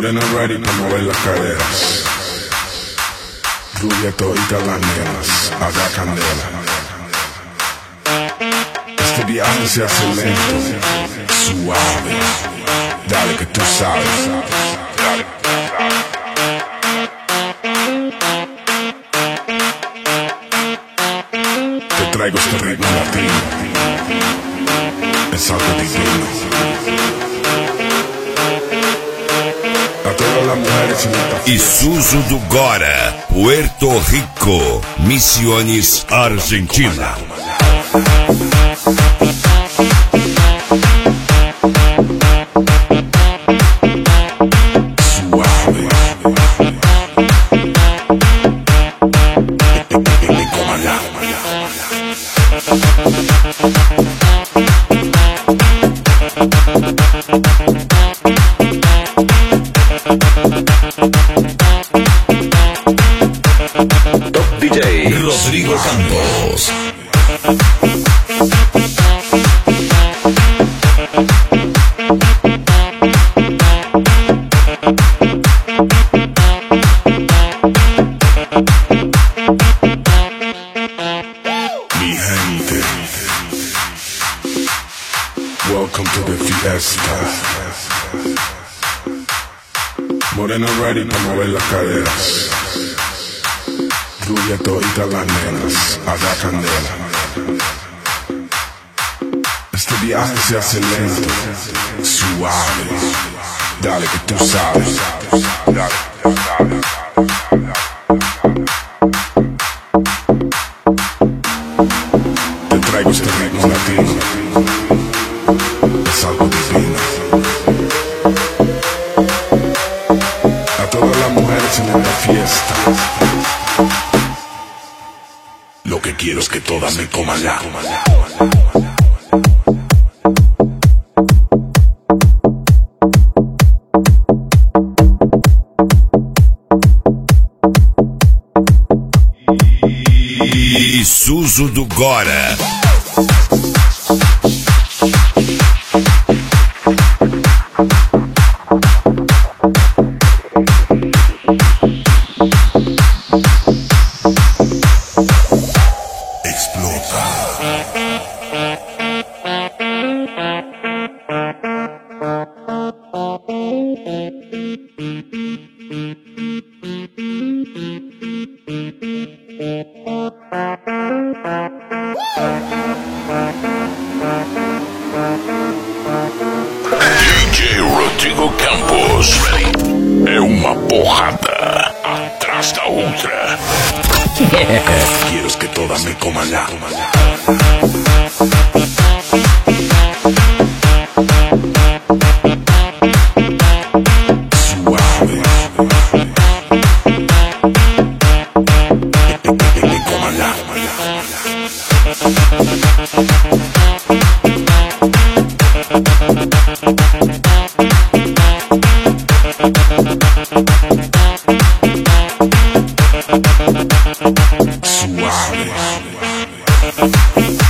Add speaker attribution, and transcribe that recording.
Speaker 1: Morena ready para mover las caderas. Rubia todita las nenas, haga candela. Este viaje se hace lento, suave. Dale que tú sabes. Dale que tú sabes. Te traigo este ritmo latino. Es algo divino. A todas las mujeres
Speaker 2: Isuzu do Gora, Puerto Rico, Misiones, Argentina.
Speaker 3: Top DJ
Speaker 2: Rodrigo Campos.
Speaker 1: Mi gente, welcome to the fiesta. Morena ready para mover las caderas. Rubia todita las nenas, haga candela. Este viaje se hace lento, suave. Dale que tú sabes. Dale que tú sabes. Te traigo este ritmo latino. Es algo divino. A todas las mujeres en esta fiesta. Lo que quiero es que todas me coman ya.
Speaker 2: Isuzu do Gora.
Speaker 4: DJ Rodrigo Campos. É uma porrada atrás da outra.
Speaker 1: Quiero es que todas me coman ya. Suave. Me coman ya. Suave.